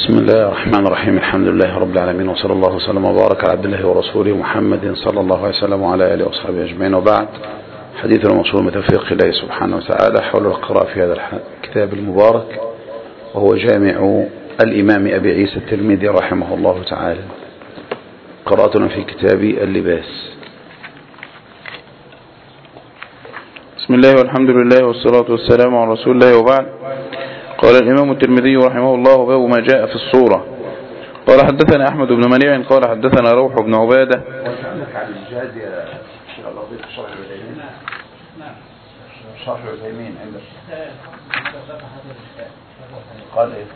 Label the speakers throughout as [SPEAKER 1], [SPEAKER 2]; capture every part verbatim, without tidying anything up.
[SPEAKER 1] بسم الله الرحمن الرحيم. الحمد لله رب العالمين، وصلى الله وسلم وبارك على عبد الله ورسوله محمد صلى الله عليه وسلم وعلى آله وصحبه أجمعين، وبعد. حديث الموصول من توفيق الله سبحانه وتعالى حول القراءة في هذا الكتاب المبارك، وهو جامع الإمام أبي عيسى الترمذي رحمه الله تعالى. قراءتنا في كتاب اللباس.
[SPEAKER 2] بسم الله والحمد لله والصلاة والسلام على رسول الله، وبعد. قال الإمام الترمذي رحمه الله: باب ما جاء في الصورة. قال حدثنا أحمد بن منيع قال حدثنا روح بن عبادة.
[SPEAKER 1] شرح العثيمين عندك قال ايه؟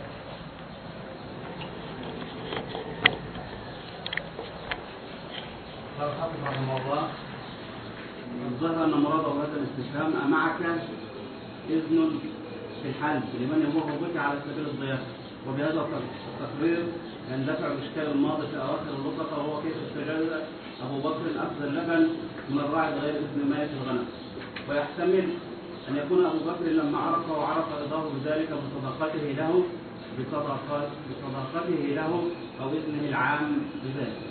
[SPEAKER 3] قال حافظ رحمه الله: الظاهر ان مراده هذا الاستفهام أمعك إذن في الحلف لمن يمر بك على سبيل الضيافة، وبهذا التقرير يندفع الاشكال الماضي في اواخر اللقطه، وهو كيف استجاز ابو بكر اخذ اللبن من الراعي بغير اذن مالك الغنم. ويحتمل ان يكون ابو بكر لما عرف وعرف رضاه بذلك بصداقته له بصداقته له او اذنه العام بذلك.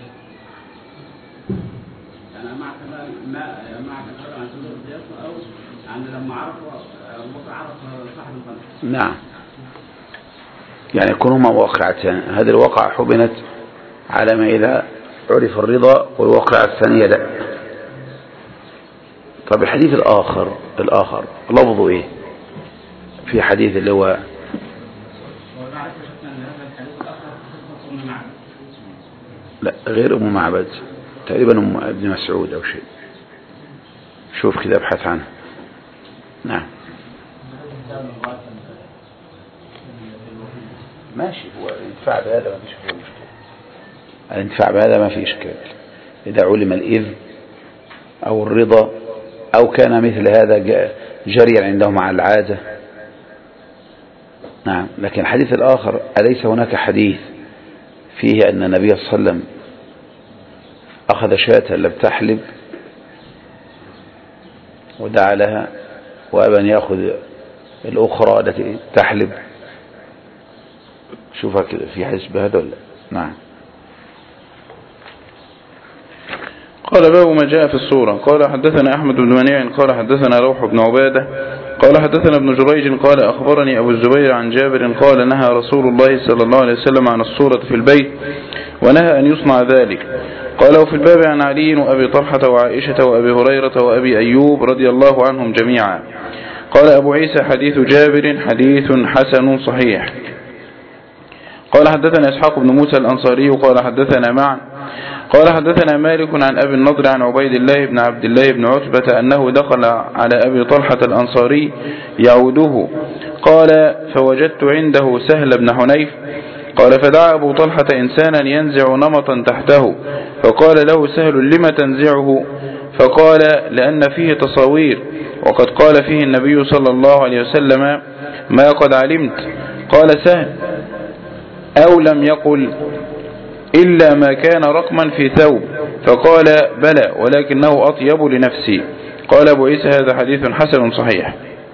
[SPEAKER 3] يعني معك ما معك عن سبيل الضيافه، او يعني لما عرف ابو بكر عرف صاحب الغنم.
[SPEAKER 1] نعم، يعني يكون هما واقعتان. هذه الواقعة حبنت على ما إذا عرف الرضا، والواقعة الثانية لا. طب الحديث الآخر الآخر لفظه إيه في حديث اللي هو لا غير أم معبد، تقريبا أم ابن مسعود أو شيء. شوف كده ابحث عنه. نعم ماشي، هو الانتفاع بهذا ما فيش فيه مشكلة. الانتفاع بهذا ما فيه إشكال إذا علم الإذن أو الرضا، أو كان مثل هذا جريا عندهم على العادة. نعم، لكن الحديث الآخر أليس هناك حديث فيه أن النبي صلى الله عليه وسلم أخذ شاة لم تحلب ودعا لها، وأبى أن يأخذ الأخرى التي تحلب؟ شوفها كده في حديث بهذا ولا؟ نعم.
[SPEAKER 2] قال: باب ما جاء في الصورة. قال حدثنا أحمد بن منيع قال حدثنا روح بن عبادة قال حدثنا ابن جريج قال أخبرني أبو الزبير عن جابر قال: نهى رسول الله صلى الله عليه وسلم عن الصورة في البيت، ونهى أن يصنع ذلك. قال: وفي الباب عن علي وأبي طلحة وعائشة وأبي هريرة وأبي أيوب رضي الله عنهم جميعا. قال أبو عيسى: حديث جابر حديث حسن صحيح. قال حدثنا إسحاق بن موسى الأنصاري قال حدثنا معا قال حدثنا مالك عن أبي النضر عن عبيد الله بن عبد الله بن عتبة أنه دخل على أبي طلحة الأنصاري يعوده. قال: فوجدت عنده سهل بن حنيف. قال: فدعا أبو طلحة إنسانا ينزع نمطا تحته، فقال له سهل: لم تنزعه؟ فقال: لأن فيه تصاوير، وقد قال فيه النبي صلى الله عليه وسلم: ما قد علمت. قال سهل: أو لم يقل إلا ما كان رقما في ثوب؟ فقال: بلى، ولكنه أطيب لنفسي. قال أبو عيسى: هذا حديث حسن صحيح.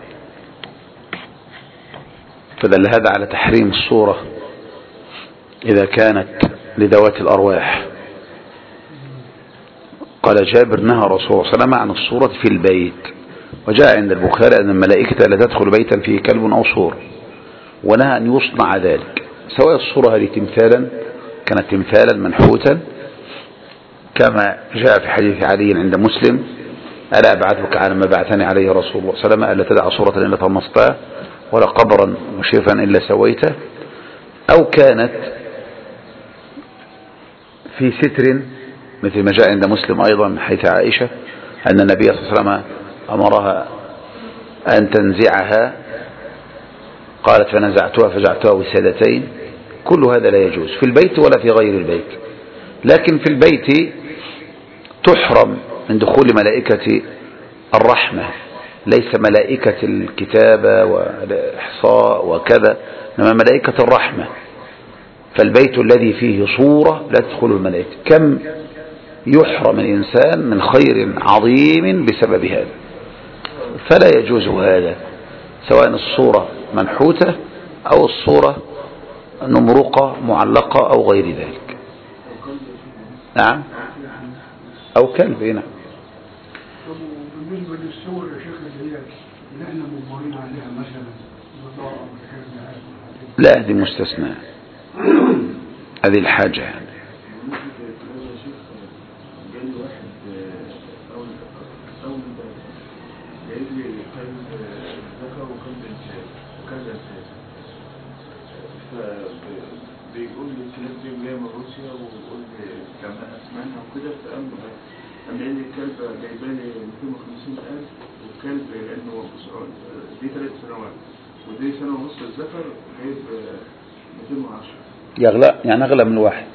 [SPEAKER 1] فدل هذا على تحريم الصورة إذا كانت لذوات الأرواح. قال جابر: نهى رسول الله صلى الله عليه وسلم عن الصورة في البيت، وجاء عند البخاري أن الملائكة لا تدخل بيتا فيه كلب أو صور، ونهى أن يصنع ذلك، سواء الصورة هذه تمثالا كانت تمثالا منحوتا كما جاء في حديث علي عند مسلم: ألا أبعثك على ما بعثني عليه رسول الله صلى الله عليه وسلم، ألا تدع صورة إلا طمستها ولا قبرا مشرفا إلا سويته، أو كانت في ستر مثل ما جاء عند مسلم أيضا من حيث عائشة أن النبي صلى الله عليه وسلم أمرها أن تنزعها، قالت: فنزعتها فجعتها وسادتين. كل هذا لا يجوز في البيت ولا في غير البيت. لكن في البيت تحرم من دخول ملائكة الرحمة، ليس ملائكة الكتابة والإحصاء وكذا، إنما ملائكة الرحمة. فالبيت الذي فيه صورة لا تدخل الملائكة. كم يحرم الإنسان من خير عظيم بسبب هذا، فلا يجوز هذا، سواء الصورة منحوتة أو الصورة نمرقة معلقة أو غير ذلك. نعم أو كلب. نعم.
[SPEAKER 4] بالنسبة للصور يا شيخ اللي هي اللي احنا مجبورين عليها مثلا بطاقة متكلمة،
[SPEAKER 1] لا دي مستثنى، هذه الحاجة يعني.
[SPEAKER 5] بيقول لي الكلاب دي جايه من روسيا وبيقول لي كمان اسمعها وكده، فقام قام قال لي الكلب جايبه لي مئتين وخمسين ألف، والكلب لانه دي ثلاث سنوات ودي سنه ونص الذكر جايب مئتين وعشرة.
[SPEAKER 1] يغلى يعني اغلى من واحد.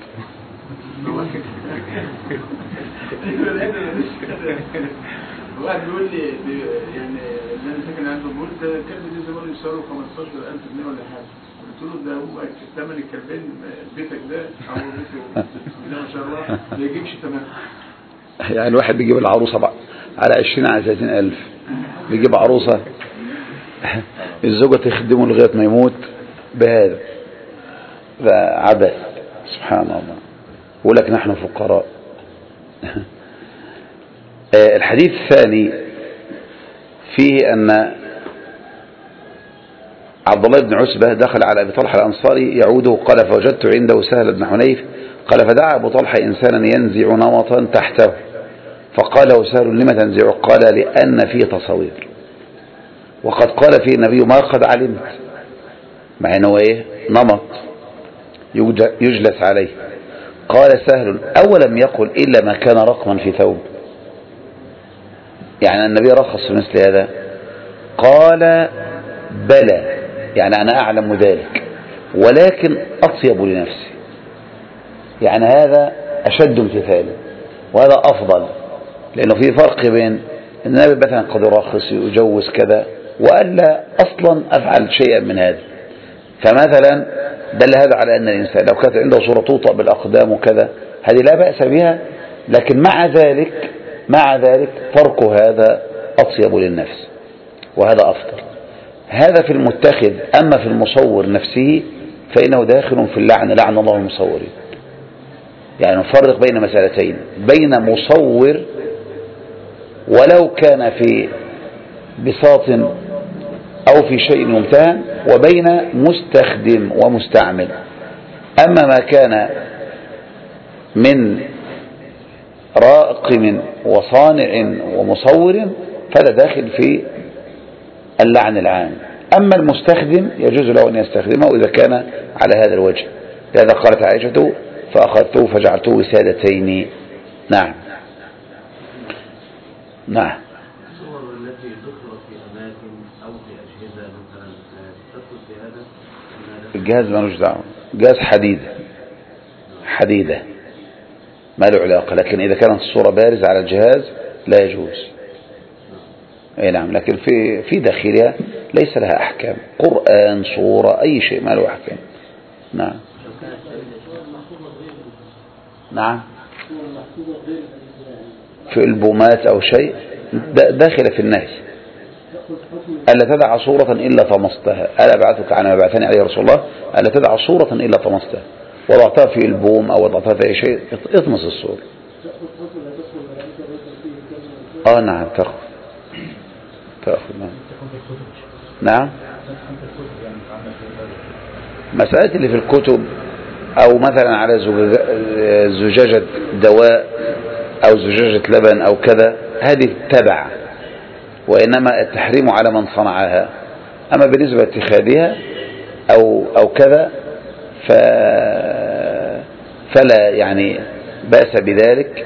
[SPEAKER 5] واحد بيقول لي يعني اللي انا ساكن عنده بيقول ده الكلب دي زمان يساوي خمستاشر ألف جنيه ولا حاجه. قلت له ده هو ثمن الكلبين بيتك ده او بيته ده ما شاء الله ما يجيبش ثمن.
[SPEAKER 1] يعني الواحد بيجيب العروسه بقى على عشرين على ثلاثين ألف، بيجيب عروسه الزوجه تخدمه لغايه ما يموت بهذا، ده عبث سبحان الله. يقول لك نحن فقراء. الحديث الثاني فيه أن عبد الله بن عتبة دخل على أبي طلحة الأنصاري يعوده، قال فوجدت عنده سهل بن حنيف، قال فدعا أبو طلحة إنسانا ينزع نمطا تحته، فقال له سهل لما تنزعه؟ قال لأن فيه تصوير، وقد قال فيه النبي ما قد علمت، مع أنه إيه نمط يجلس عليه. قال سهل أولم يقل إلا ما كان رقما في ثوب؟ يعني النبي رخص في مثل هذا؟ قال بلى، يعني أنا أعلم ذلك ولكن أطيب لنفسي، يعني هذا أشد امتثالا وهذا أفضل، لأنه في فرق بين النبي مثلا قد يرخص يجوز كذا وألا أصلا أفعل شيئا من هذا. فمثلا دل هذا على أن الإنسان لو كانت عنده صورة توطأ بالأقدام وكذا هذه لا بأس بها، لكن مع ذلك مع ذلك ترك هذا أطيب للنفس وهذا أفضل. هذا في المتخذ. أما في المصور نفسه فإنه داخل في اللعن، لعن الله المصورين. يعني نفرق بين مسألتين، بين مصور ولو كان في بساط أو في شيء ممتهن، وبين مستخدم ومستعمل. أما ما كان من راقم وصانع ومصور فلا داخل في اللعن العام. أما المستخدم يجوز له أن يستخدمه إذا كان على هذا الوجه، لهذا قالت عائشة فأخذته فجعلته وسادتين. نعم نعم.
[SPEAKER 3] الصور التي تخرج في أماكن أو في أجهزة مثلا تدخل في هذا؟
[SPEAKER 1] الجهاز ما له دعوة، جهاز حديدة حديدة ما له علاقة، لكن إذا كانت الصورة بارزة على الجهاز لا يجوز. أي نعم، لكن في في داخلها ليس لها أحكام، قرآن صورة أي شيء ما له أحكام. نعم نعم. في البومات أو شيء داخل في النهي، ألا تدع صورة إلا طمستها، ألا أبعثك عن ما بعثني عليه رسول الله، ألا تدع صورة إلا طمستها، وضعتها في البوم أو وضعتها في أي شيء اطمس الصورة. آه نعم تأخذ تأخذ نعم. نعم مسألة اللي في الكتب أو مثلا على زجاجة دواء أو زجاجة لبن أو كذا هذه تبع، وإنما التحريم على من صنعها. أما بالنسبة لاتخاذها أو أو كذا ف فلا يعني بأس بذلك،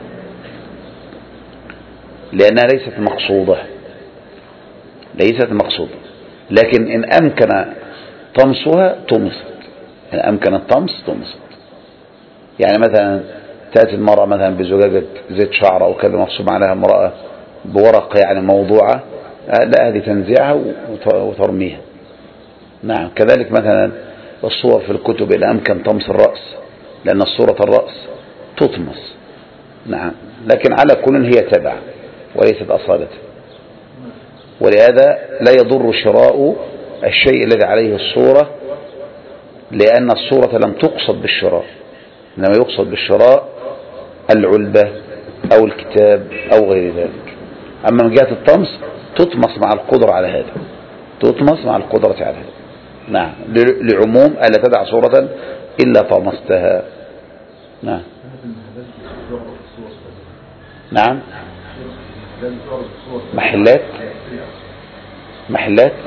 [SPEAKER 1] لأنها ليست مقصودة ليست مقصودة لكن إن أمكن طمسها طمست، إن أمكن الطمس طمست. يعني مثلا تأتي المرأة مثلا بزجاجة زيت شعر أو كذا مغصوب عليها امرأة بورقة يعني موضوعة، لا هذه تنزعها وترميها. نعم. كذلك مثلا الصور في الكتب إن أمكن طمس الرأس، لأن الصورة الرأس تطمس. نعم. لكن على كل هي تبع وليست أصالة، ولهذا لا يضر شراء الشيء الذي عليه الصورة لأن الصورة لم تقصد بالشراء، إنما يقصد بالشراء العلبة أو الكتاب أو غير ذلك. أما من جهة الطمس تطمس مع القدرة على هذا، تطمس مع القدرة على هذا. نعم، لعموم ألا تدع صورة إلا طمستها. نعم نعم محلات محلات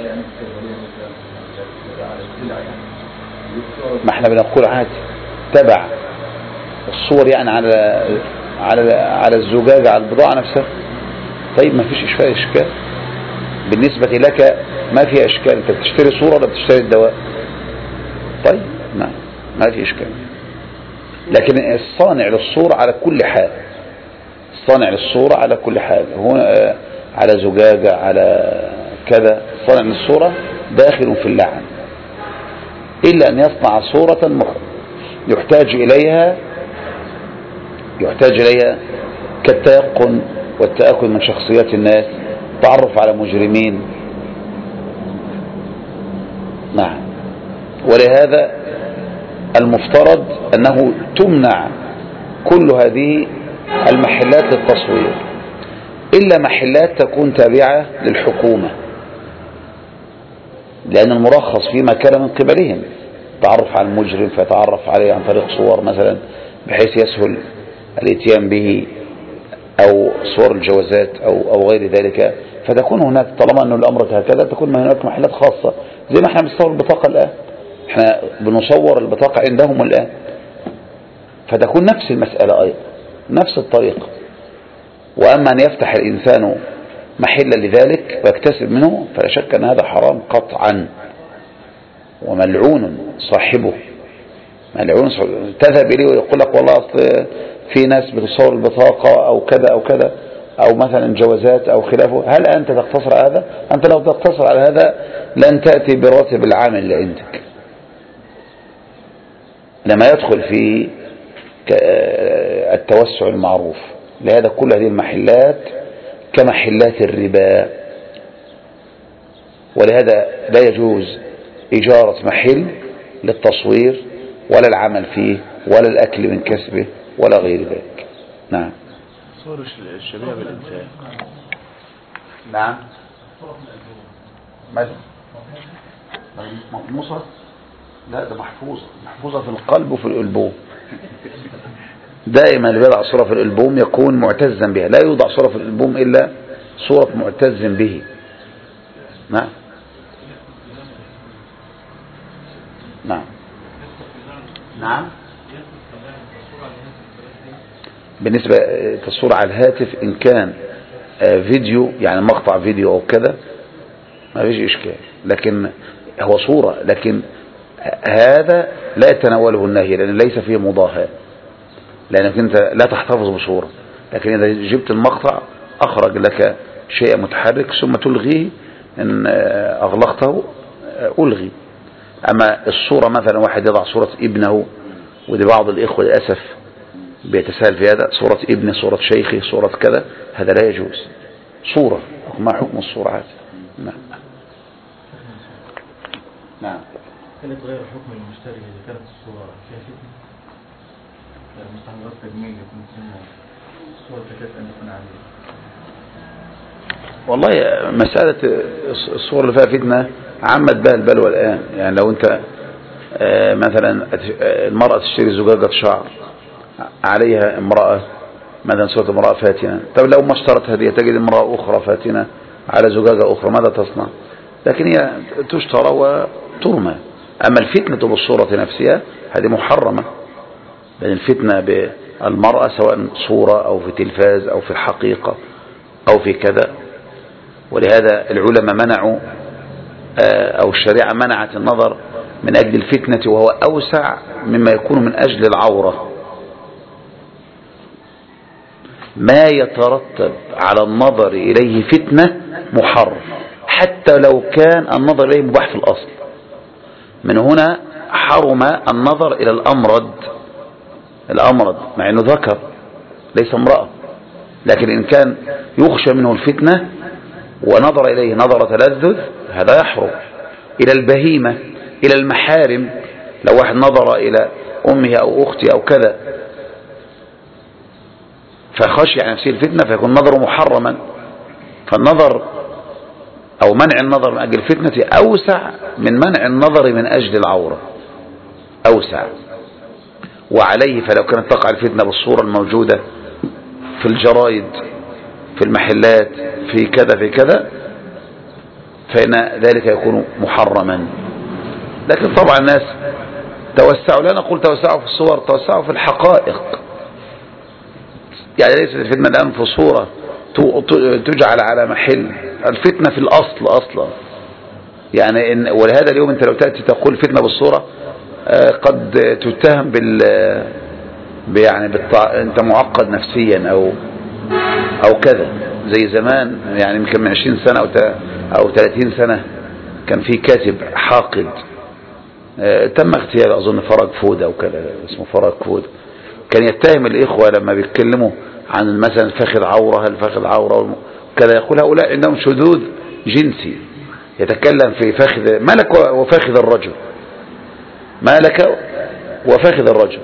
[SPEAKER 1] ما احنا بنقول عادي تبع الصور يعني على على على الزجاجة على البضاعة نفسها. طيب ما فيش إشكال إشكال بالنسبة لك، ما في إشكال، أنت بتشتري صورة ولا بتشتري الدواء؟ طيب ما ما في إشكال. لكن الصانع للصورة على كل حال، الصانع للصورة على كل حال، هنا على زجاجة على كذا، صانع للصورة داخل في اللعن، إلا أن يصنع صورة يحتاج إليها يحتاج إليها كالتيقن والتأكد من شخصيات الناس، تعرف على مجرمين. نعم. ولهذا المفترض أنه تمنع كل هذه المحلات للتصوير إلا محلات تكون تابعة للحكومة، لأن المرخص فيما كان من قبلهم تعرف على المجرم فيتعرف عليه عن طريق صور مثلا بحيث يسهل الاتيان به، أو صور الجوازات أو, أو غير ذلك. فتكون هناك طالما أن الأمر هكذا تكون هناك محلات خاصة، زي ما احنا بنصور البطاقة الآن، احنا بنصور البطاقة عندهم الآن، فتكون نفس المسألة أيضا نفس الطريقة. وأما أن يفتح الإنسان محلا لذلك ويكتسب منه فلا شك أن هذا حرام قطعا وملعون صاحبه، ملعون صاحبه. تذهب إليه ويقول لك والله أصل في ناس بتصور البطاقة أو كذا أو كذا أو مثلا جوازات أو خلافه، هل أنت تقتصر على هذا؟ أنت لو تقتصر على هذا لن تأتي براتب العامل اللي عندك، لما يدخل في التوسع المعروف. لهذا كل هذه المحلات كمحلات الربا، ولهذا لا يجوز إجارة محل للتصوير ولا العمل فيه ولا الأكل من كسبه ولا غير ذلك. نعم.
[SPEAKER 2] صور الشبيه بالإنسان.
[SPEAKER 1] نعم. ماذا؟ مطموسة؟ لا ده محفوظة، محفوظة في القلب وفي الألبوم. دائما اللي بيضع صورة في الألبوم يكون معتزا بها، لا يوضع صورة في الألبوم إلا صورة معتز به. نعم نعم نعم. بالنسبة للتصوير على الهاتف إن كان فيديو يعني مقطع فيديو أو كذا ما فيش إشكال، لكن هو صورة، لكن هذا لا يتناوله النهي لأن ليس فيه مضاهاة، لأنك أنت لا تحتفظ بصورة. لكن إذا جبت المقطع أخرج لك شيء متحرك ثم تلغيه، إن أغلقته ألغي. أما الصورة مثلا واحد يضع صورة ابنه، ودي بعض الإخوة للأسف بيتساهل في هذا، صورة ابنه صورة شيخه صورة كذا، هذا لا يجوز. صورة ما حكم الصورة هذا؟ نعم نعم.
[SPEAKER 6] هل يتغير حكم المشتري إذا كانت الصورة فيها فتنة؟ مستحضرات تجميل يكون فيها الصورة تكاد أن يكون عليها.
[SPEAKER 1] والله مسألة الصور اللي فيها فتنة عمت بها البلوى الآن. يعني لو أنت مثلا المرأة تشتري زجاجة شعر عليها امرأة مثلا صورة امرأة فاتنة، طب لو ما اشترت هدية تجد امرأة أخرى فاتنة على زجاجة أخرى، ماذا تصنع؟ لكن هي تشترى وترمى. أما الفتنة بالصورة نفسها هذه محرمة، لأن الفتنة بالمرأة سواء صورة أو في تلفاز أو في الحقيقة أو في كذا. ولهذا العلماء منعوا أو الشريعة منعت النظر من أجل الفتنة، وهو أوسع مما يكون من أجل العورة. ما يترتب على النظر إليه فتنة محرم حتى لو كان النظر إليه مباح في الأصل. من هنا حرم النظر إلى الأمرد، الأمرد مع أنه ذكر ليس امرأة، لكن إن كان يخشى منه الفتنة ونظر إليه نظر تلذذ هذا يحرم. إلى البهيمة، إلى المحارم، لو واحد نظر إلى أمه أو أختي أو كذا فخشي عن نفسه الفتنة فيكون نظره محرما. فالنظر أو منع النظر من أجل الفتنة أوسع من منع النظر من أجل العورة، أوسع. وعليه فلو كانت تقع الفتنة بالصورة الموجودة في الجرائد في المحلات في كذا في كذا فإن ذلك يكون محرما. لكن طبعا الناس توسعوا، لا نقول توسعوا في الصور، توسعوا في الحقائق. يعني ليست الفتنة الآن في صورة تجعل على محل، الفتنة في الأصل أصلا. يعني إن ولهذا اليوم أنت لو تأتي تقول فتنة بالصورة قد تتهم بال يعني بالطع... أنت معقد نفسيا أو أو كذا. زي زمان يعني يمكن من عشرين سنة أو ت... أو ثلاثين سنة كان في كاتب حاقد تم اغتيال أظن فرج فود أو كذا اسمه فرج فود، كان يتهم الإخوة لما بيتكلموا عن مثلا الفخذ عورة الفخذ عورة كذا، يقول هؤلاء عندهم شذوذ جنسي. يتكلم في فخذ ما لك وفخذ الرجل، ما لك وفخذ الرجل.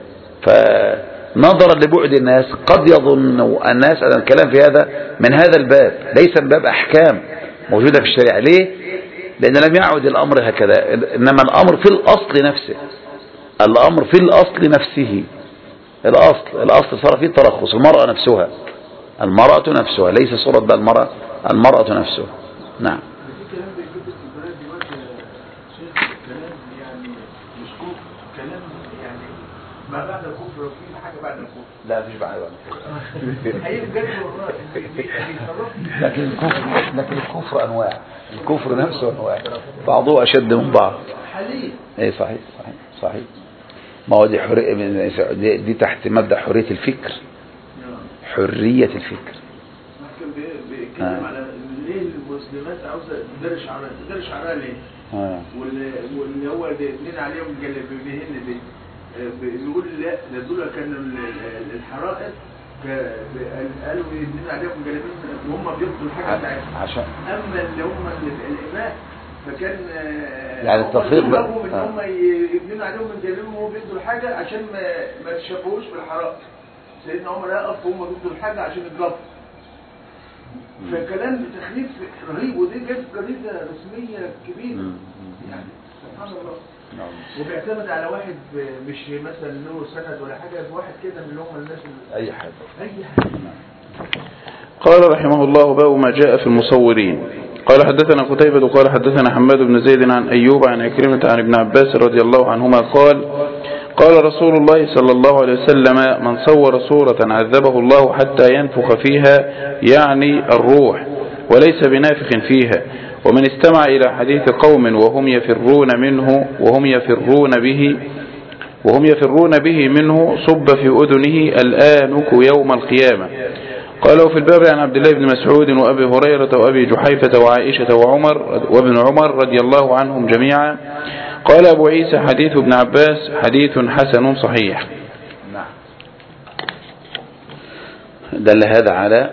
[SPEAKER 1] فنظرا لبعد الناس قد يظن الناس أن الكلام في هذا من هذا الباب، ليس من باب أحكام موجودة في الشريعة. ليه؟ لأن لم يعد الأمر هكذا، إنما الأمر في الأصل نفسه، الأمر في الأصل نفسه. الأصل الأصل صار فيه ترخص. المرأة نفسها المرأة نفسها ليس صورة بقى المرأة المرأة نفسها. نعم.
[SPEAKER 4] ما بعد الكفر وفي حاجة بعد الكفر؟
[SPEAKER 1] لا مفيش بعد الكفر.
[SPEAKER 4] هي بجد والله.
[SPEAKER 1] لكن الكفر لكن الكفر أنواع، الكفر نفسه أنواع، بعضه أشد من بعض.
[SPEAKER 4] حليل.
[SPEAKER 1] إيه صحيح صحيح صحيح. ما هو دي حرية دي, دي تحت مبدأ حرية الفكر. حرية الفكر.
[SPEAKER 5] كان بيتكلم على ليه المسلمات عاوزة تدرش على تدرش على ليه؟
[SPEAKER 1] آه.
[SPEAKER 5] واللي هو الاثنين عليهم جلابيبهن دي بيقول لا ده دول كانوا الحرائق قالوا يدين عليهم جلابين وهم بياخدوا الحاجه بتاعتهم عشان اما اللي هم الاماء فكان
[SPEAKER 1] يعني التفريق
[SPEAKER 5] بقى ان هم يبنوا عليهم من جلابيهم وهم بياخدوا الحاجه عشان ما ما يتشبهوش بالحرائق. سيدنا عمر يقف وهم بياخدوا الحاجه عشان يتجبروا. فكلام تخليف رهيب، ودي جت جريده رسميه كبيره يعني سبحان الله. وبيعتمد على واحد مش مثلا له سند ولا حاجة، واحد كده من اللي هم الناس
[SPEAKER 1] أي حاجة
[SPEAKER 5] أي حاجة.
[SPEAKER 2] قال رحمه الله باب ما جاء في المصورين. قال حدثنا قتيبة قال حدثنا حماد بن زيد عن أيوب عن عكرمة عن ابن عباس رضي الله عنهما قال قال رسول الله صلى الله عليه وسلم من صور صورة عذبه الله حتى ينفخ فيها، يعني الروح، وليس بنافخ فيها. ومن استمع إلى حديث قوم وهم يفرون منه وهم يفرون به وهم يفرون به منه صب في أذنه الآنك يوم القيامة. قالوا في الباب عن عبد الله بن مسعود وأبي هريرة وأبي جحيفة وعائشة وعمر وابن عمر رضي الله عنهم جميعا. قال أبو عيسى حديث ابن عباس حديث حسن صحيح.
[SPEAKER 1] نعم. دل هذا على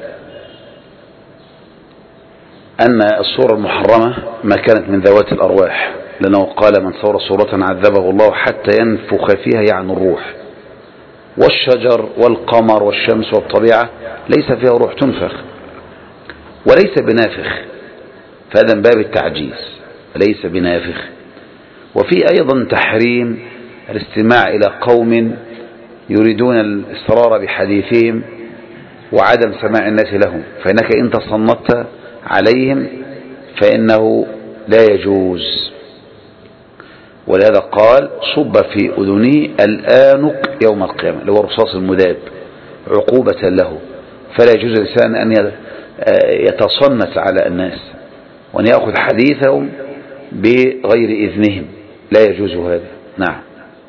[SPEAKER 1] أن الصورة المحرمة ما كانت من ذوات الأرواح، لأنه قال من صور صورة عذبه الله حتى ينفخ فيها، يعني الروح. والشجر والقمر والشمس والطبيعة ليس فيها روح تنفخ وليس بنافخ، فهذا من باب التعجيز، ليس بنافخ. وفي أيضا تحريم الاستماع إلى قوم يريدون الإصرار بحديثهم وعدم سماع الناس لهم، فإنك إن تصنت عليهم فإنه لا يجوز. ولهذا قال صب في أذنه الآنك يوم القيامة، اللي هو الرصاص المذاب، عقوبة له. فلا يجوز الإنسان أن يتصنت على الناس وأن يأخذ حديثهم بغير إذنهم، لا يجوز هذا. نعم.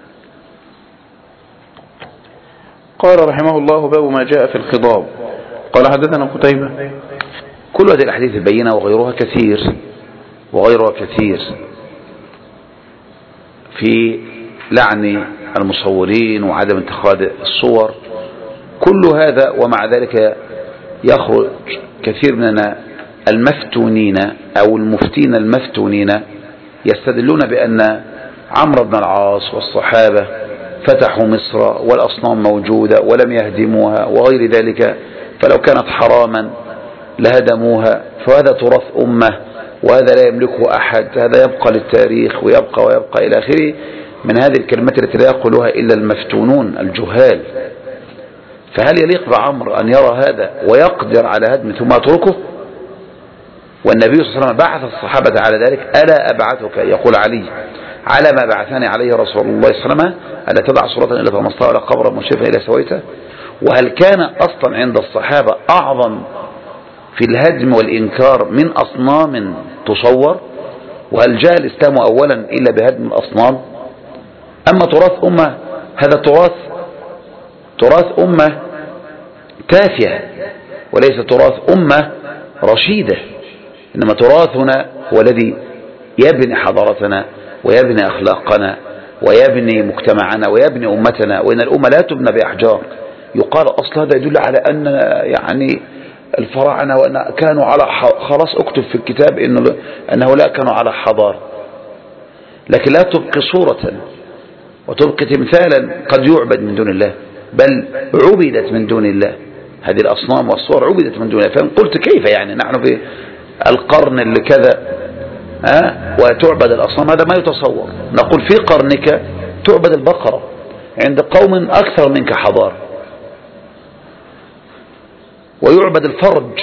[SPEAKER 2] قال رحمه الله باب ما جاء في الخضاب. قال حدثنا قتيبة.
[SPEAKER 1] كل هذه الأحاديث البينة وغيرها كثير وغيرها كثير في لعن المصورين وعدم اتخاذ الصور، كل هذا ومع ذلك يخرج كثير من المفتونين أو المفتين المفتونين يستدلون بأن عمرو بن العاص والصحابة فتحوا مصر والأصنام موجودة ولم يهدموها وغير ذلك، فلو كانت حراما لهدموها، فهذا تراث أمة وهذا لا يملكه أحد، هذا يبقى للتاريخ ويبقى ويبقى إلى آخره من هذه الكلمات التي لا يقولها إلا المفتونون الجهال. فهل يليق بعمر أن يرى هذا ويقدر على هدم ثم يتركه؟ والنبي صلى الله عليه وسلم بعث الصحابة على ذلك. ألا أبعثك، يقول علي، على ما بعثني عليه رسول الله صلى الله عليه وسلم، ألا تدع صورة إلا طمستها ولا قبرا مشرفا إلا سويته. وهل كان أصلا عند الصحابة أعظم في الهدم والإنكار من أصنام تصور؟ وهل جاء الإسلام أولا إلا بهدم الأصنام؟ أما تراث أمة، هذا تراث تراث أمة تافهة وليس تراث أمة رشيدة، إنما تراثنا هو الذي يبني حضارتنا ويبني أخلاقنا ويبني مجتمعنا ويبني أمتنا. وإن الأمة لا تبنى بأحجار. يقال أصل هذا يدل على أن يعني الفراعنة وأن كانوا على خلاص اكتب في الكتاب إنه أن هؤلاء كانوا على حضارة، لكن لا تبقي صورة وتبقي تمثالا قد يعبد من دون الله، بل عبدت من دون الله. هذه الأصنام والصور عبدت من دون الله. فإن قلت كيف يعني نحن في القرن اللي كذا ها وتعبد الأصنام، هذا ما يتصور. نقول في قرنك تعبد البقرة عند قوم أكثر منك حضارة، ويعبد الفرج.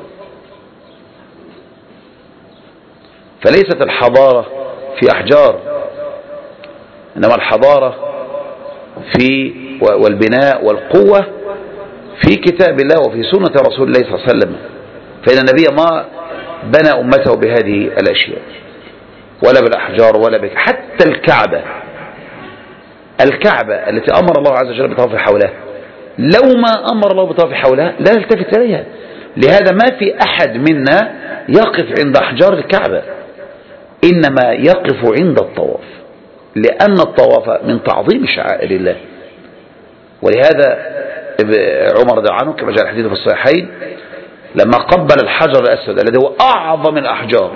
[SPEAKER 1] فليست الحضارة في أحجار، إنما الحضارة في والبناء والقوة في كتاب الله وفي سنة رسول الله صلى الله عليه وسلم. فإن النبي ما بنى أمته بهذه الأشياء ولا بالأحجار ولا بك. حتى الكعبة الكعبة التي أمر الله عز وجل بطواف حولها، لو ما أمر الله بطواف حولها لا نلتفت إليها. لهذا ما في أحد منا يقف عند أحجار الكعبة، إنما يقف عند الطواف، لأن الطواف من تعظيم شعائر الله. ولهذا عمر رضي الله عنه كما جاء الحديث في الصحيحين لما قبل الحجر الأسود الذي هو أعظم الأحجار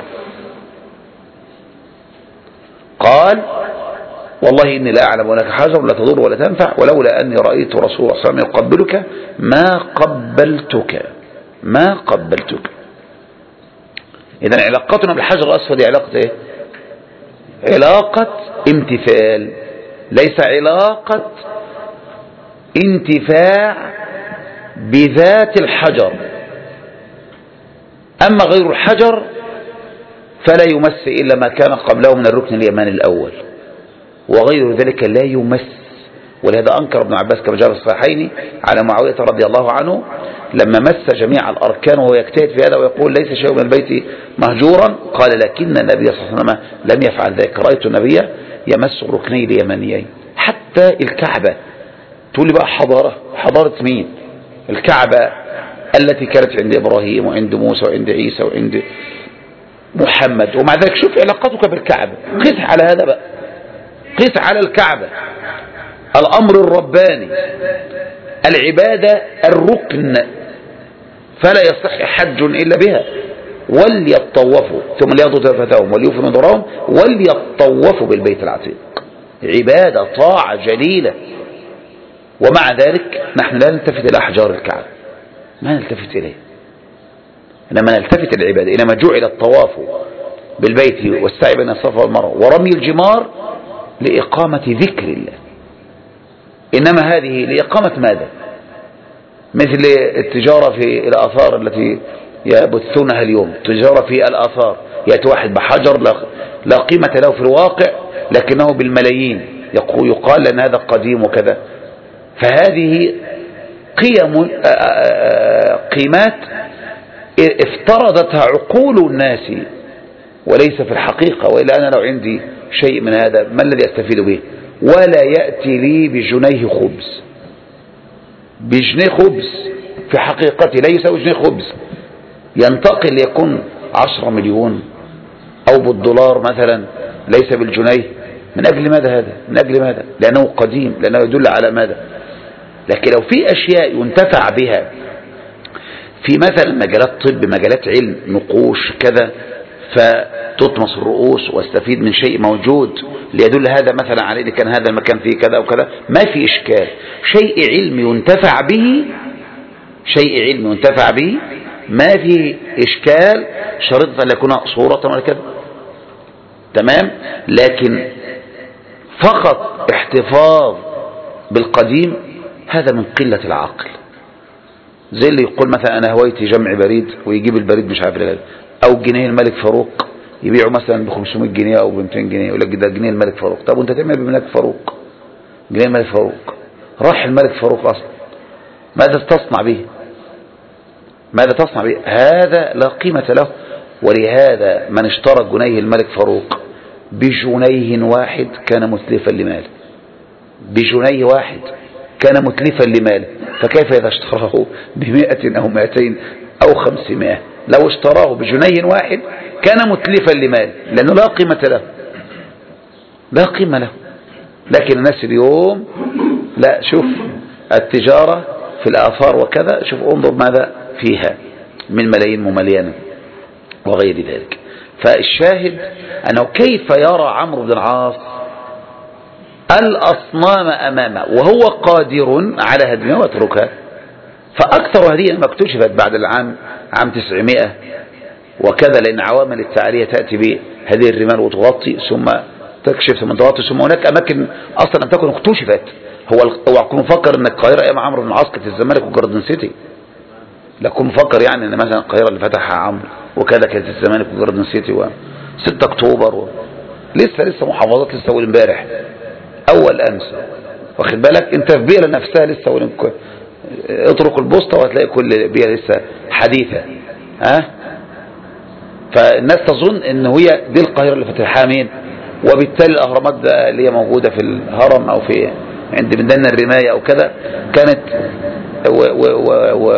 [SPEAKER 1] قال: والله إني لا أعلم هناك حجر لا تضر ولا تنفع، ولولا أني رأيت رسول الله صلى الله عليه وسلم يقبلك ما قبلتك ما قبلتك. إذن علاقتنا بالحجر الأسود علاقة إيه؟ علاقة امتثال، ليس علاقة انتفاع بذات الحجر. أما غير الحجر فلا يمس إلا ما كان قبله من الركن اليماني الأول، وغير ذلك لا يمس. ولهذا أنكر ابن عباس كما جاء في الصحيحين على معاوية رضي الله عنه لما مس جميع الأركان وهو يجتهد في هذا ويقول ليس شيء من البيت مهجورا، قال: لكن النبي صلى الله عليه وسلم لم يفعل ذلك، رأيت النبي يمس الركنين اليمانيين. حتى الكعبة تقول لي بقى حضارة حضارة مين؟ الكعبة التي كانت عند إبراهيم وعند موسى وعند عيسى وعند محمد، ومع ذلك شوف علاقتك بالكعبة، قس على هذا بقى، قس على الكعبة. الأمر الرباني، العبادة الركن، فلا يصح حج إلا بها. وليطوفوا ثم ليقضوا تفتهم وليوفوا نذورهم وليطوفوا بالبيت العتيق. عبادة طاعة جليلة، ومع ذلك نحن لا نلتفت إلى أحجار الكعبة، ما نلتفت إليه، إنما نلتفت العبادة. إنما جعل الطواف بالبيت والسعي بين الصفا والمروة ورمي الجمار لإقامة ذكر الله، إنما هذه لإقامة ماذا؟ مثل التجارة في الآثار التي يبثونها اليوم، التجارة في الآثار، يأتي واحد بحجر لا قيمة له في الواقع لكنه بالملايين، يقال لأن هذا قديم وكذا. فهذه قيم قيمات افترضتها عقول الناس وليس في الحقيقة. وإلا أنا لو عندي شيء من هذا ما الذي أستفيد به؟ ولا يأتي لي بجنيه خبز، بجنيه خبز في حقيقته لا يساوي جنيه خبز، ينتقل يكون عشرة مليون أو بالدولار مثلا ليس بالجنيه. من أجل ماذا هذا؟ من أجل ماذا؟ لأنه قديم، لأنه يدل على ماذا؟ لكن لو في أشياء ينتفع بها في مثلا مجالات طب، مجالات علم، نقوش كذا، فتطمس الرؤوس واستفيد من شيء موجود ليدل هذا مثلا عليه كان هذا المكان فيه كذا وكذا، ما في إشكال. شيء علمي ينتفع به، شيء علمي ينتفع به ما في إشكال، شرط أن يكون صورة ولا كذا، تمام. لكن فقط احتفاظ بالقديم هذا من قلة العقل. زي اللي يقول مثلا أنا هوايتي جمع بريد ويجيب البريد مش عارف ليه، أو جنيه الملك فاروق يبيعه مثلا ب خمسمائة جنيه أو ب مئتين جنيه، يقول لك ده جنيه الملك فاروق. طب وأنت تعمل بالملك فاروق؟ جنيه الملك فاروق راح الملك فاروق أصلا، ماذا تصنع به؟ ماذا تصنع به؟ هذا لا قيمة له. ولهذا من اشترى جنيه الملك فاروق بجنيه واحد كان متلفا لماله، بجنيه واحد كان متلفا لماله، فكيف إذا اشتراه بمائة أو مائتين أو خمسمائة؟ لو اشتراه بجنيه واحد كان متلفا لماله، لأنه لا قيمة له، لا قيمة له. لكن الناس اليوم لا، شوف التجارة في الآثار وكذا، شوف انظر ماذا فيها من ملايين مملينة وغير ذلك. فالشاهد أنه كيف يرى عمرو بن العاص الأصنام أمامه وهو قادر على هدمها وتركها. فأكثر هذه ما اكتشفت بعد العام عام تسعمائة وكذا، لأن عوامل التعالية تأتي بهذه الرمال وتغطي ثم تكشف ثم تغطي، ثم هناك أماكن أصلا لم تكن اكتشفت. هو هو كن مفكر أن القاهرة أيام عمرو بن العاص كانت الزمالك وجاردن سيتي، لا كن مفكر يعني أن مثلا القاهرة اللي فتحها عمرو وكذا كانت الزمالك وجاردن سيتي وستة أكتوبر و... لسه لسه محافظات لسه أول امبارح أول أمس، واخد بالك أنت في بيئة نفسها لسه أول امبارح. اترك البوسطة وهتلاقي كل بيئة لسه حديثة. ها فالناس تظن ان هي دي القاهرة اللي فتحها مين، وبالتالي الاهرامات اللي هي موجودة في الهرم او في عند ميدان الرماية او كذا كانت و و و و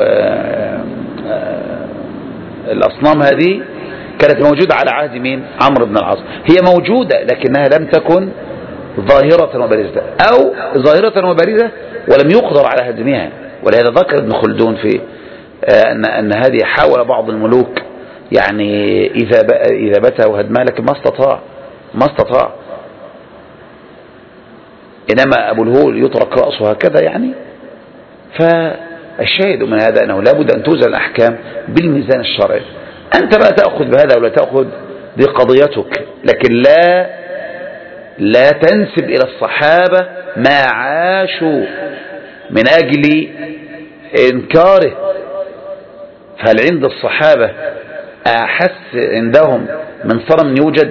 [SPEAKER 1] الاصنام هذه كانت موجودة على عهد مين؟ عمرو بن العاص. هي موجودة لكنها لم تكن ظاهرة وبارزة، او ظاهرة وبارزة ولم يقدر على هدمها. ولهذا ذكر ابن خلدون في أن أن هذه حاول بعض الملوك يعني إذا إذا بتى وهدمها، لكن ما استطاع ما استطاع إنما أبو الهول يترك رأسه هكذا يعني. فالشاهد من هذا أنه لابد أن توزن الأحكام بالميزان الشرعي. أنت بقى تأخذ بهذا ولا تأخذ بقضيتك، لكن لا لا تنسب إلى الصحابة ما عاشوا من أجل إنكاره. فهل عند الصحابة أحس عندهم من صنم يوجد؟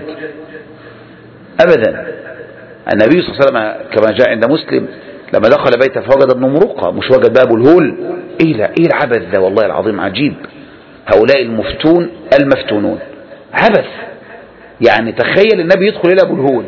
[SPEAKER 1] أبدا. النبي صلى الله عليه وسلم كما جاء عند مسلم لما دخل بيته فوجد ابن مرقة، مش وجد باب الهول. إيه لا إيه العبث ده، والله العظيم عجيب. هؤلاء المفتون المفتونون عبث. يعني تخيل النبي يدخل إلى أبو الهول.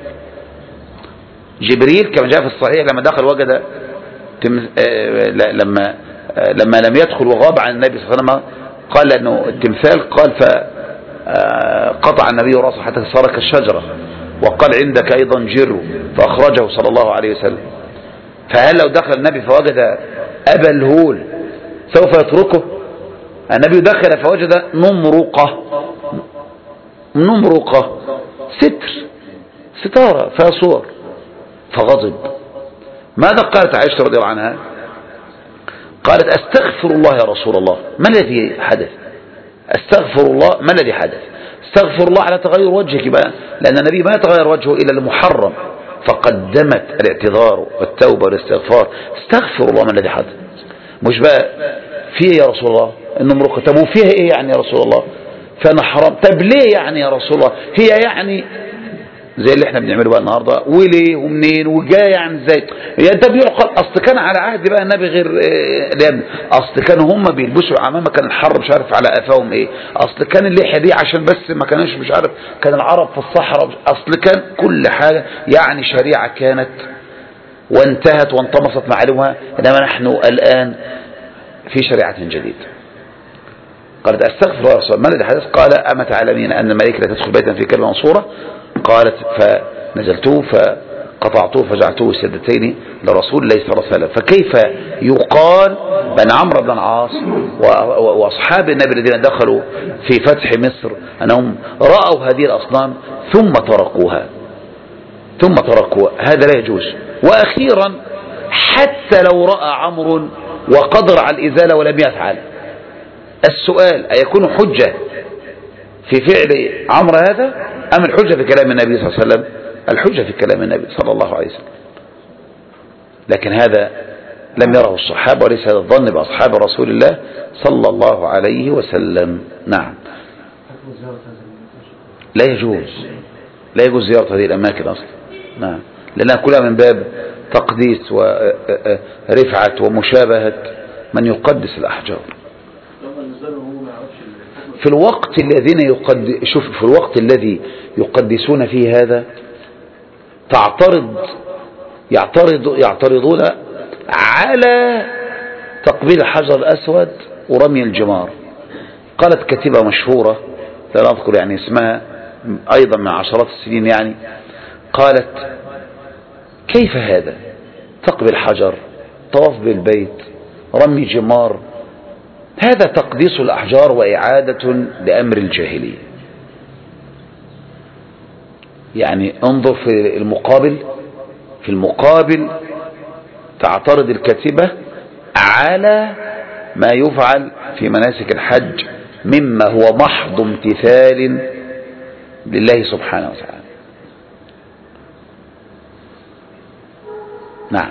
[SPEAKER 1] جبريل كما جاء في الصحيح لما دخل وجد تم... لما لما لم يدخل وغاب عن النبي صلى الله عليه وسلم قال انه التمثال، قال فقطع النبي راسه حتى صار كالشجرة، وقال عندك ايضا جر، فاخرجه صلى الله عليه وسلم. فهل لو دخل النبي فوجد ابا الهول سوف يتركه؟ النبي دخل فوجد نمرقة، نمرقة ستر ستارة فيها صور، فغضب. ماذا قالت عائشة رضي الله عنها؟ قالت استغفر الله يا رسول الله، ما الذي حدث؟ استغفر الله، ما الذي حدث؟ استغفر الله على تغير وجهك بقى، لأن النبي ما يتغير وجهه إلا المحرم، فقدمت الاعتذار والتوبة والاستغفار. استغفر الله، ما الذي حدث؟ مش بقى فيه يا رسول الله النمرقة، طب وفيها ايه يعني يا رسول الله؟ فأنا حرام، طب ليه يعني يا رسول الله؟ هي يعني زي اللي احنا بنعمله بقى النهارده، وليه ومنين وجاي يعني ازاي؟ يعني ده بيعقل. اصل كان على عهد بقى النبي غير اه اصل كانوا هم بيلبسوا العمامه، كان الحر مش عارف على قفاهم ايه، اصل كان اللحيه دي عشان بس ما كانوش مش عارف، كان العرب في الصحراء، اصل كان كل حاجه يعني شريعه كانت وانتهت وانطمست معالمها. انما نحن الان في شريعه جديده. قالت استغفر الله يا رسول الله، ما الذي حدث؟ قال اما تعلمين ان الملائكه لا تدخل بيتا في كلمه منصوره؟ قالت فنزلته قطعته فجعلته سدتين لرسول الله صلى الله عليه وسلم. فكيف يقال بأن عمرو بن العاص وأصحاب النبي الذين دخلوا في فتح مصر أنهم رأوا هذه الأصنام ثم تركوها ثم تركوها؟ هذا لا يجوز. وأخيرا حتى لو رأى عمرو وقدر على الإزالة ولم يفعل، السؤال أيكون حجة في فعل عمرو هذا أم الحجة في كلام النبي صلى الله عليه وسلم؟ الحجة في كلام النبي صلى الله عليه وسلم. لكن هذا لم يره الصحابة وليس هذا الظن بأصحاب رسول الله صلى الله عليه وسلم. نعم. لا يجوز لا يجوز زيارة هذه الأماكن أصلا. نعم، لأنها كلها من باب تقديس ورفعة ومشابهة من يقدس الأحجار. في الوقت الذين يقد... شوف في الوقت الذي يقدسون فيه هذا تعترض يعترض يعترضون على تقبيل الحجر الأسود ورمي الجمار. قالت كاتبة مشهورة لا أذكر يعني اسمها، أيضا من عشرات السنين يعني، قالت كيف هذا؟ تقبل حجر، طواف بالبيت، رمي جمار، هذا تقديس الأحجار وإعادة لأمر الجاهلية. يعني انظر في المقابل في المقابل تعترض الكاتبة على ما يفعل في مناسك الحج مما هو محض امتثال لله سبحانه وتعالى. نعم.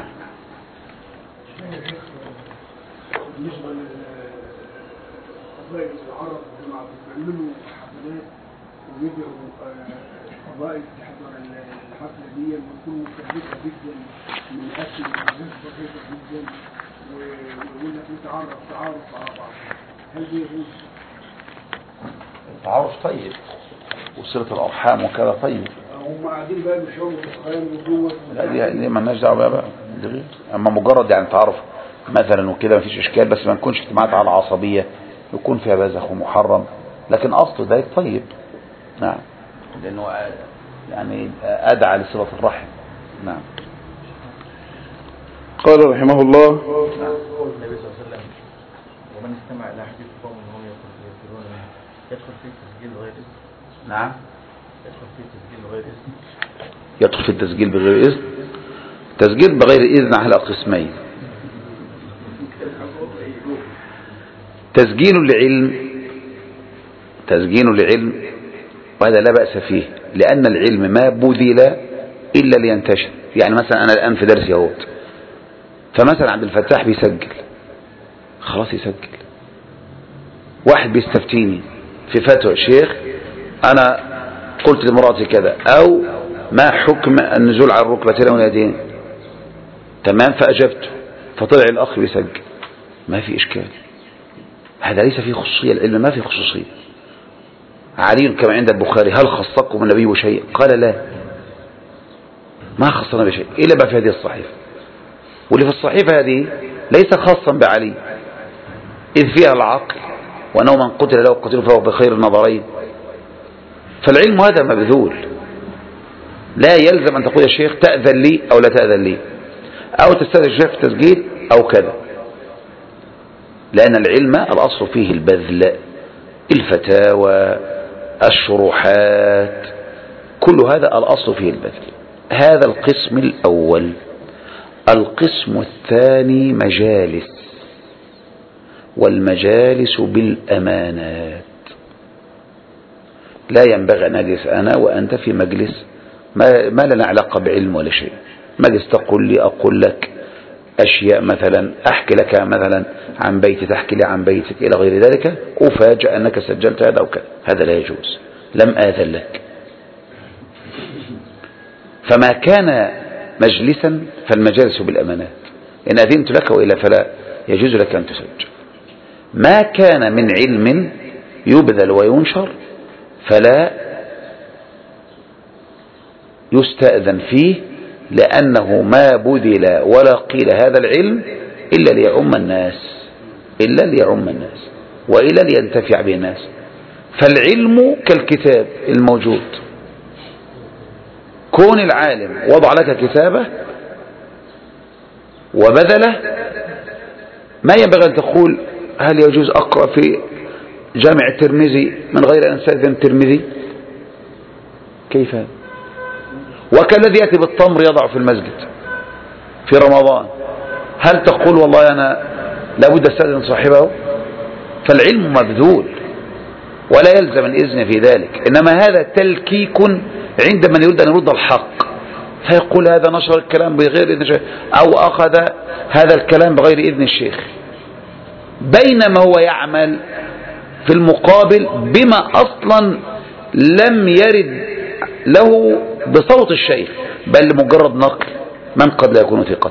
[SPEAKER 4] بالنسبة لقبائل العرب لما بيعملوا حفلات ويدعوا قبائل تحضر الحفلة دي بتكون مكلفة جدا من أكل وناس بسيطة جدا، ويقول لك نتعرف تعارف على بعض. هل دي يجوز؟
[SPEAKER 1] التعارف طيب وصلة الأرحام وكذا طيب.
[SPEAKER 4] هم قاعدين بقى بيشربوا بسخان ودوت.
[SPEAKER 1] لا دي دي مالناش دعوه بقى، دي غير. اما مجرد يعني تعارف مثلا وكده مفيش اشكال، بس ما نكونش اجتماعات على عصبيه يكون فيها بذخ ومحرم، لكن اصل ذلك طيب. نعم، لانه يعني ادعى لصله الرحم. نعم.
[SPEAKER 2] قال رحمه الله:
[SPEAKER 6] النبي صلى الله عليه وسلم: ومن استمع الى حديث قوم وهم يقولون يدخل في تسجيل غير اسم.
[SPEAKER 1] نعم،
[SPEAKER 6] يدخل في تسجيل غير اسم.
[SPEAKER 1] يدخل في التسجيل بغير إذن. تسجيل بغير إذن على قسمين: تسجيل لعلم تسجيل لعلم وهذا لا بأس فيه، لأن العلم ما بذل إلا لينتشر. يعني مثلا أنا الآن في درس يهود، فمثلا عبد الفتاح بيسجل، خلاص يسجل. واحد بيستفتيني في فتوى الشيخ، أنا قلت لمراتي كذا، أو ما حكم النزول على الركبتين واليدين، تمام، فأجبت، فطلع الأخ بيسجل، ما في إشكال. هذا ليس فيه خصوصية، العلم ما فيه خصوصية. علي كما عند البخاري: هل خصكم النبي بشيء؟ قال لا، ما خصنا بشيء إلا ما في هذه الصحيفة. واللي في الصحيفة هذه ليس خاصا بعلي، إذ فيها العقل، وأنه من قتل له قتل فهو بخير النظرين. فالعلم هذا مبذول، لا يلزم أن تقول يا شيخ تأذن لي أو لا تأذن لي، أو تستأذن الشيخ في التسجيل أو كذا، لأن العلم الأصل فيه البذل، الفتاوى، الشروحات، كل هذا الأصل فيه البذل. هذا القسم الأول. القسم الثاني مجالس، والمجالس بالأمانات. لا ينبغي أن أجلس أنا وأنت في مجلس ما, ما لنا علاقة بعلم ولا شيء، مجلس تقول لي أقول لك أشياء، مثلا أحكي لك مثلا عن بيتي تحكي لي عن بيتك إلى غير ذلك، أفاجأ أنك سجلت هذا أو كذا، هذا لا يجوز، لم آذن لك. فما كان مجلسا فالمجالس بالأمانات، إن أذنت لك وإلا فلا يجوز لك أن تسجل. ما كان من علم يبذل وينشر فلا يستأذن فيه، لأنه ما بذل ولا قيل هذا العلم إلا ليعم الناس إلا ليعم الناس وإلا لينتفع به الناس. فالعلم كالكتاب الموجود، كون العالم وضع لك كتابه وبذله، ما ينبغي أن تقول هل يجوز أقرأ في جامع الترمذي من غير أن أستأذن الترمذي؟ كيف هذا؟ وكالذي يأتي بالتمر يضع في المسجد في رمضان، هل تقول والله أنا لابد أستأذن صاحبه؟ فالعلم مبذول ولا يلزم الإذن في ذلك، إنما هذا تلكيك عند من يريد أن يرد الحق، فيقول هذا نشر الكلام بغير إذن الشيخ أو أخذ هذا الكلام بغير إذن الشيخ، بينما هو يعمل في المقابل بما أصلا لم يرد له بصوت الشيخ، بل لمجرد نقل من قد لا يكون ثقة.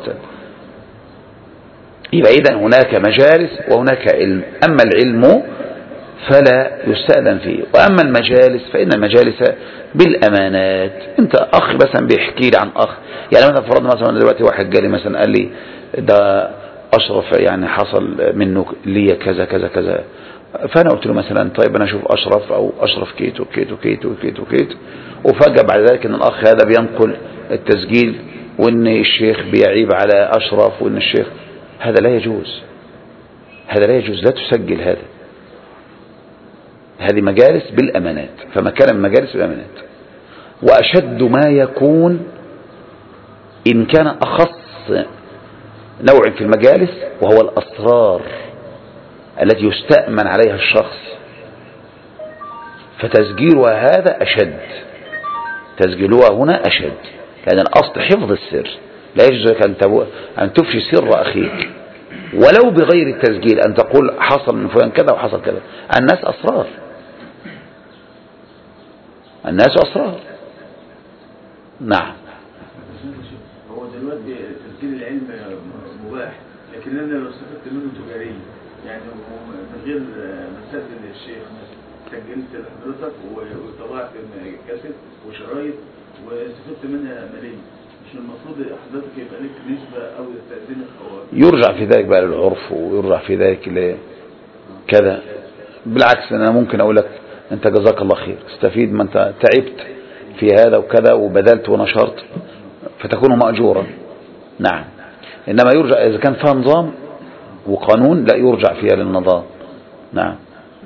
[SPEAKER 1] يبقى إذن هناك مجالس وهناك علم، أما العلم فلا يستأذن فيه، وأما المجالس فإن المجالس بالأمانات. أنت أخ مثلا بيحكي لي عن أخ، يعني مثلا فرضنا مثلا دلوقتي واحد جالي مثلا قال لي ده أشرف يعني حصل منه لي كذا كذا كذا، فأنا قلت له مثلا طيب أنا أشوف أشرف أو أشرف كيت وكيت وكيت وكيت وكيت، وفجأة بعد ذلك أن الأخ هذا بينقل التسجيل وأن الشيخ بيعيب على أشرف وأن الشيخ، هذا لا يجوز، هذا لا يجوز، لا تسجل هذا. هذه مجالس بالأمانات، فما كان من مجالس بالأمانات. وأشد ما يكون إن كان أخص نوع في المجالس وهو الأسرار التي يستأمن عليها الشخص، فتسجيلها هذا أشد، تسجيلها هنا أشد، لأن الأصل حفظ السر، لا يجوز لك أن تفشي سر أخيك ولو بغير التسجيل، أن تقول حصل من فلان كذا وحصل كذا. الناس أسرار، الناس أسرار. نعم.
[SPEAKER 5] هو دلوقتي تسجيل العلم مباح، لكن أنا لو استفدت منه تجاريا، يعني من غير مسجل الشيخ سجلت لحضرتك وطلعت كاسيت وشرايط واستفدت منها ماليا، مش المفروض حضرتك يبقى لك نسبة أو يستأذنك أو
[SPEAKER 1] يرجع في ذلك بقى للعرف ويرجع في ذلك لكذا؟ بالعكس أنا ممكن أقول لك أنت جزاك الله خير، استفيد، ما أنت تعبت في هذا وكذا وبذلت ونشرت فتكون مأجورا. نعم. إنما يرجع إذا كان فيها نظام وقانون لا يرجع فيها للنظام. نعم.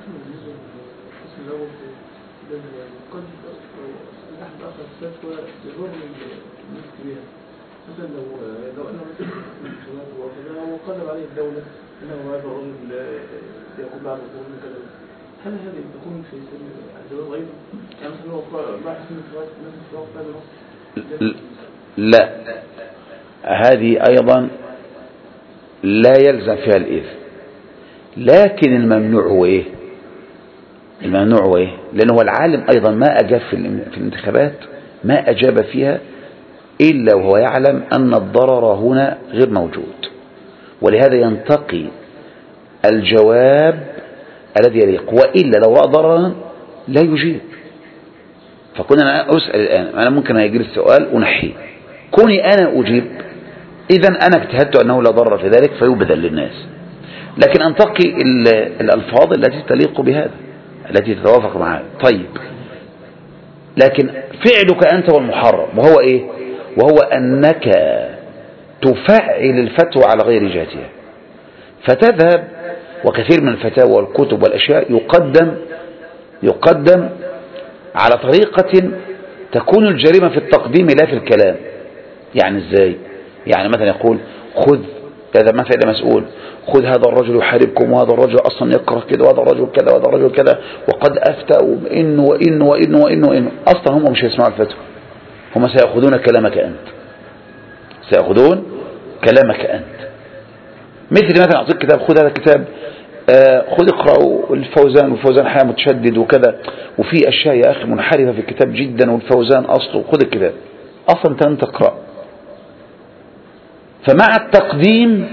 [SPEAKER 7] مثلا لو لو أنا مثلا وقلب عليه الدولة أنه هذا الرجل يقول بعض الظلم كذا، هل هذه تكون في الجواب غيره؟ يعني مثلا هو باحث من الفوائد مثلا في الوقت
[SPEAKER 1] لا، هذه أيضا لا يلزم فيها الإذن، لكن الممنوع هو إيه؟ الممنوع هو إيه؟ لأنه هو العالم أيضا ما أجاب في الانتخابات، ما أجاب فيها إلا وهو يعلم أن الضرر هنا غير موجود، ولهذا ينتقي الجواب الذي يليق، وإلا لو رأى ضررا لا يجيب. فكنا أنا أسأل الآن، أنا ممكن أجيب السؤال ونحيه، كوني أنا أجيب إذن أنا اجتهدت أنه لا ضرر في ذلك فيبذل للناس، لكن أنتقي الألفاظ التي تليق بهذا، التي تتوافق معها. طيب، لكن فعلك أنت والمحرم، وهو إيه؟ وهو أنك تفعل الفتوى على غير جهتها، فتذهب، وكثير من الفتاوى والكتب والأشياء يقدم يقدم على طريقة تكون الجريمة في التقديم لا في الكلام. يعني إزاي؟ يعني مثلا يقول خذ هذا مثلا مسؤول، خذ هذا الرجل يحاربكم، وهذا الرجل أصلا يكره كذا، وهذا الرجل كذا، وهذا الرجل كذا، وقد أفتأوا إن وإن وإن وإن وإن. أصلا هم مش يسمعوا الفتوى، هم سيأخذون كلامك أنت، سيأخذون كلامك أنت. مثل مثلا أعطيك كتاب، خذ هذا الكتاب، آه خذ اقرأوا الفوزان، والفوزان حياة متشدد وكذا، وفي أشياء يا أخي منحرفة في الكتاب جدا، والفوزان أصله، خذ الكتاب. أصلا أنت أن تقرأ. فمع التقديم،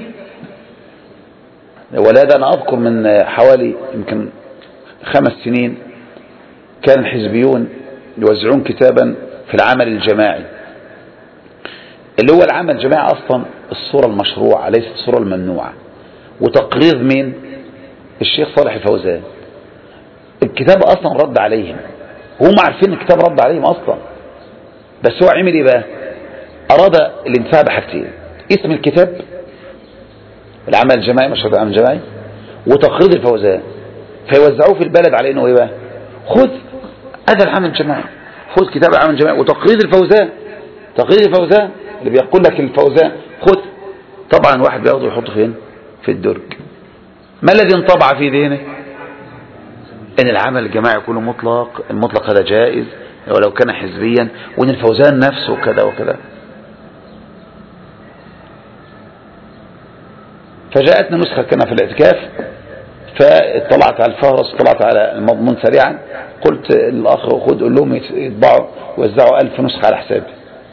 [SPEAKER 1] ولهذا أنا أذكر من حوالي يمكن خمس سنين كان الحزبيون يوزعون كتابا في العمل الجماعي، اللي هو العمل الجماعي أصلا الصورة المشروعة ليست الصورة الممنوعة، وتقريض من الشيخ صالح الفوزان. الكتاب أصلا رد عليهم، هم عارفين الكتاب رد عليهم أصلا، بس هو عمل ايه بقى؟ اراد الانتفاع بحاجتين: اسم الكتاب العمل الجماعي، مشروع العمل الجماعي، وتقريض الفوزان. فيوزعوه في البلد على انه ايه بقى؟ خذ هذا العمل الجماعي، خذ كتاب العمل الجماعي وتقريض الفوزان. تقريض الفوزان اللي بيقول لك الفوزان خذ. طبعا واحد بياخده يحطه فين؟ في الدرج. ما الذي انطبع في ذهنه؟ ان العمل الجماعي كله مطلق، المطلق هذا جائز ولو كان حزبيا، وان الفوزان نفسه كذا وكذا. فجاءتنا نسخة كنا في الاعتكاف، فاطلعت على الفهرس، طلعت على المضمون سريعا، قلت للأخ خد قول لهم يطبعوا ويوزعوا ألف نسخة على حسابي.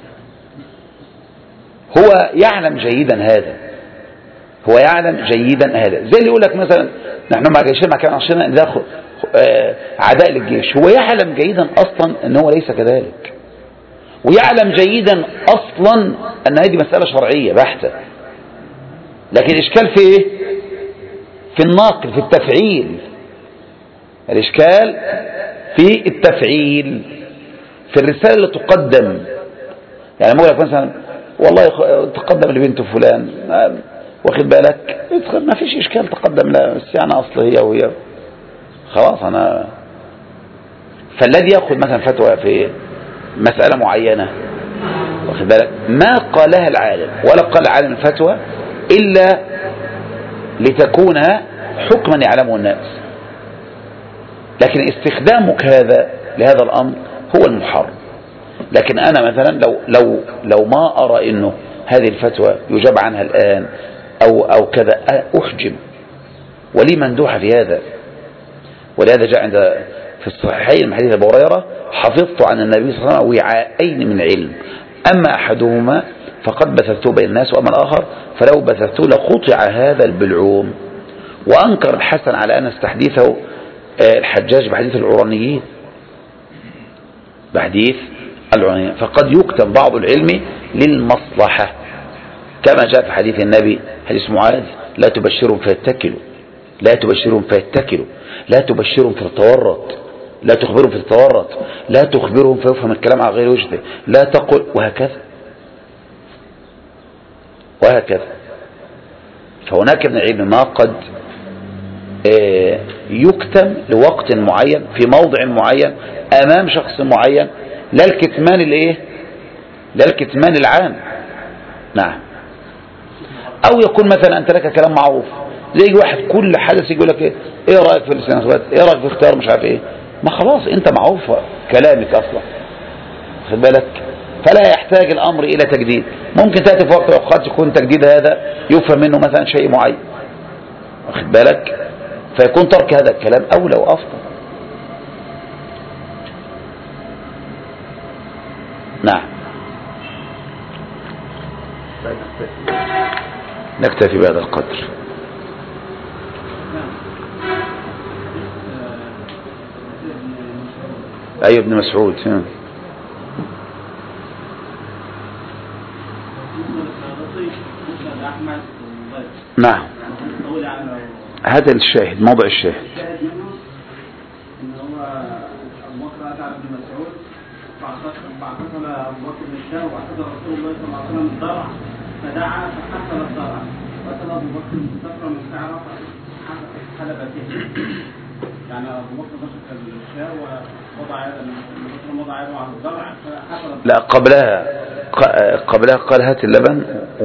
[SPEAKER 1] هو يعلم جيدا هذا، هو يعلم جيدا هذا، زي اللي يقول لك مثلا نحن مع جيشنا مع كان عشان ندخل عداء للجيش. هو يعلم جيدا أصلا أن هو ليس كذلك، ويعلم جيدا أصلا أن هذه مسألة شرعية بحتة، لكن الإشكال في إيه؟ في الناقل، في التفعيل. الإشكال في التفعيل، في الرسالة اللي تقدم. يعني ما أقول لك مثلا والله تقدم لبنت فلان، واخد بالك، ما فيش إشكال تقدم لا، بس يعني أصل هي وهي خلاص. أنا فالذي يأخذ مثلا فتوى في مسألة معينة، واخد بالك، ما قالها العالم ولا قال العالم الفتوى إلا لتكون حكما يعلمه الناس، لكن استخدامك هذا لهذا الأمر هو المحرم. لكن أنا مثلا لو لو لو ما أرى إنه هذه الفتوى يجاب عنها الآن أو أو كذا أحجم، ولي مندوحة في هذا. ولهذا جاء عند في الصحيحين من حديث أبي هريرة: حفظت عن النبي صلى الله عليه وسلم وعاءين من علم، أما أحدهما فقد بثثته بين الناس، وأما الآخر فلو بثثته لقطع هذا البلعوم. وأنكر الحسن على أن استحديثه الحجاج بحديث العرانيين، بحديث العرانيين. فقد يكتم بعض العلم للمصلحة، كما جاء في حديث النبي حديث معاذ: لا تبشرهم فيتكلوا، لا تبشرهم فيتكلوا، لا تبشرهم فتتورط، لا تخبرهم فتتورط، لا تخبرهم فيفهم الكلام على غير وجهه، لا تقل، وهكذا وهكذا. فهناك من العلم ما قد يكتم لوقت معين في موضع معين أمام شخص معين، لا الكتمان الايه، لا الكتمان العام. نعم. أو يكون مثلا أنت لك كلام معروف، زي واحد كل حدث يقول لك ايه ايه رأيك في الاستناسبات، ايه رأيك في اختيار مش عارف ايه، ما خلاص انت معروف كلامك اصلا، خد بالك، فلا يحتاج الامر الى تجديد. ممكن تأتي في وقت اوقات يكون تجديد هذا يفهم منه مثلا شيء معين، واخد بالك، فيكون ترك هذا الكلام اولى وافضل. نعم. نكتفي بهذا القدر. أي ابن مسعود. نعم. هذا الشاهد، موضع الشاهد.
[SPEAKER 3] فاعتصم ابو بكر بن الشاه واعتذر رسول الله صلى الله عليه وسلم الضرع فدعا فحصل الضرع، واتى ابو بكر مستقرا من شعره حلب به. يعني ابو بكر مسك الشاه ووضع يده، وضع يده على الضرع فحصل.
[SPEAKER 1] لا قبلها قبلها قال هات اللبن و...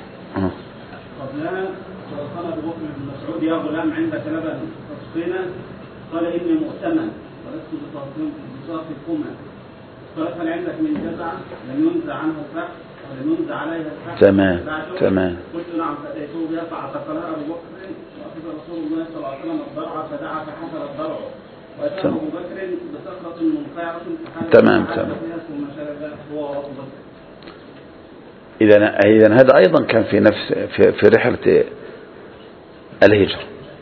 [SPEAKER 3] قبلها قال ابو بكر بن مسعود: يا غلام عندك لبن تسقينا؟ قال اني مؤتمن ولست بصافي الكمى. قال: هل عندك من جزعة لم ينزع عنها الفحم ولم ينزع عليها الفحم؟
[SPEAKER 1] تمام تمام.
[SPEAKER 3] قلت: نعم. فأتيته بها فاعتقلها أبو بكر، وأخذ رسول الله صلى الله عليه وسلم الضرع فدعا فحصل الضرع، وأتى أبو بكر بصخرة منقعرة
[SPEAKER 1] تمام تمام.
[SPEAKER 3] ثم شرب هو وأبو بكر.
[SPEAKER 1] إذا إذا هذا أيضا كان في نفس في, في رحلة الهجرة،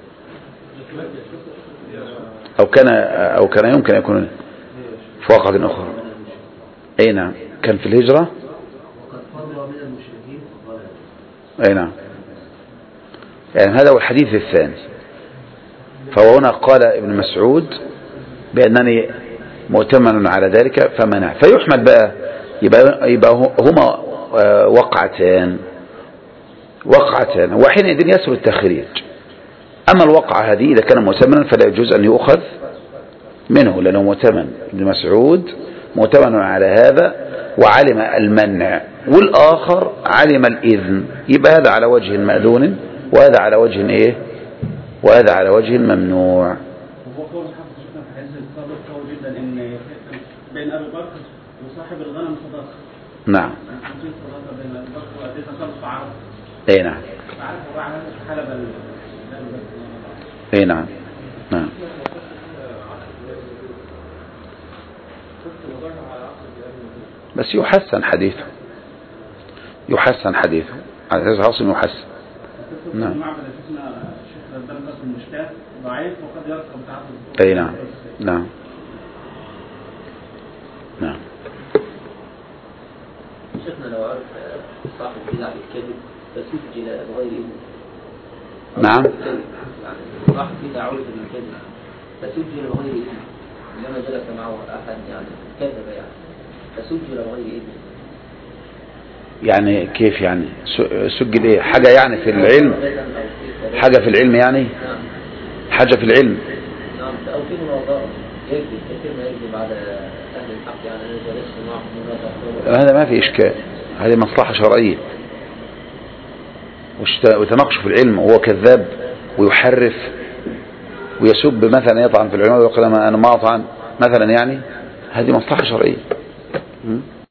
[SPEAKER 1] أو كان أو كان يمكن أن يكون في وقت أخرى. أي نعم، كان في الهجرة. أي نعم. يعني هذا هو الحديث الثاني. فهو هنا قال ابن مسعود بأنني مؤتمن على ذلك فمنع. فيحمل بقى يبقى, يبقى هما وقعتان وقعتان وحينئذ يسهل التخريج. أما الوقعة هذه إذا كان مؤتمنا فلا يجوز أن يؤخذ منه لأنه مؤتمن. ابن مسعود مؤتمن على هذا وعلم المنع، والآخر علم الإذن، يبقى هذا على وجه مأذون وهذا على وجه إيه، وهذا على وجه ممنوع.
[SPEAKER 3] وهو قول حافظ شفنا في حديث الصادق قوي جدا ان بين ابي بكر وصاحب الغنم صداقه.
[SPEAKER 1] نعم.
[SPEAKER 3] في صداقه بين ابي بكر وابي بكر فعرف.
[SPEAKER 1] اي نعم.
[SPEAKER 3] فعرف وبعد هذا حلب
[SPEAKER 1] اي نعم. نعم. بس يحسن حديثه، يحسن حديثه على اساس عاصم يحسن. نعم. اي نعم. نعم. نعم.
[SPEAKER 8] شيخنا لو عرف صاحب بدعة بالكذب فسجل بغير إذن.
[SPEAKER 1] نعم.
[SPEAKER 8] يعني صاحب بدعة عرف بالكذب فسجل بغير إذن، لما جلس معه أحد يعني كذب يعني فسجل بغير إذن.
[SPEAKER 1] يعني كيف يعني سجل ايه؟ حاجة يعني في العلم، حاجة في العلم يعني، حاجة في العلم.
[SPEAKER 8] نعم. أو في مناظرة يكذب كثير ما يكذب على أهل الحق، يعني أنا جلست معهم.
[SPEAKER 1] هذا ما في إشكال، هذه مصلحة شرعية. وتناقش في العلم وهو كذاب ويحرف ويسب مثلا، يطعن في العلماء ويقول أنا ما أطعن مثلا، يعني هذه مصلحة شرعية.